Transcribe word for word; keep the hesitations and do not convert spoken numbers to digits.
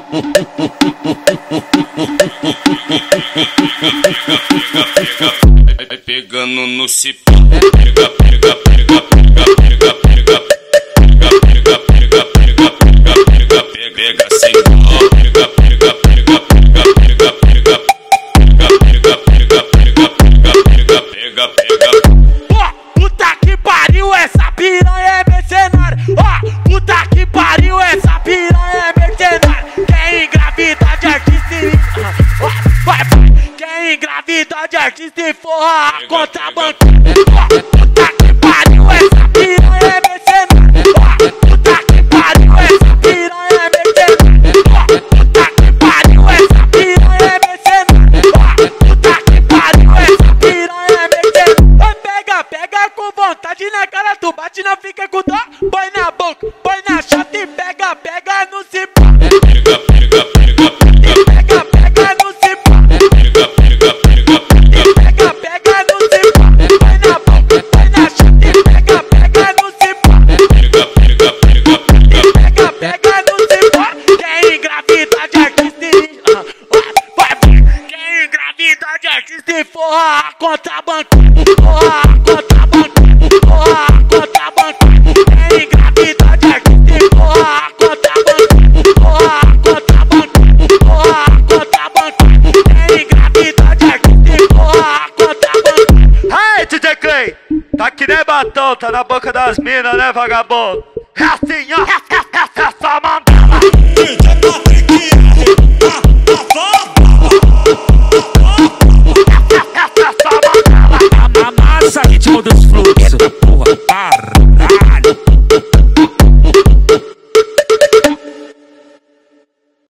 Vai pegando no cipó, pega, pega, pega, pega, pega, pega, pega, pega, pega, pega, pega, pega, pega, sem dó, pega, pega, pega, pega, pega, pega, pega, pega, pega, pega, pega, pega, pega. Ó, puta que pariu, essa piranha é mercenária. Ó, puta que pariu, essa piranha é mercenária. Quer engravidar de artista e... Ó, vai, vai. Quer engravidar de artista e forra a conta bancária. Ó, puta que pariu, essa piranha é mercenária. Ó, puta que pariu, essa piranha é mercenária. Ó, puta que pariu, essa piranha é mercenária. Ó, puta que pariu, essa piranha é mercenária. Vai, pega, pega com vontade na cara, tu bate, não fica com dó. Põe na boca, põe na chata e pega, pega no cipó. Pega, pega, pega, pega, Pega, pega no cipó. pega, pega, pega, pega, Pega, pega no cipó. Põe na boca, põe na chata e pega, pega no cipó. pega, pega, pega, pega. Pega, pega no cipó. Quer engravidar de artista e... Ah, vai, quer engravidar de artista e forra a conta bancária. Forra a conta bancária. Forra a conta bancária. Quer engravidar de artista e forra a conta bancária. Forra a conta bancária. Forra a conta bancária. Quer engravidar de artista e forra a conta bancária. Hey, D J Clay, tá que nem batom, tá na boca das minas, né, vagabundo? É assim, ó, essa mandala.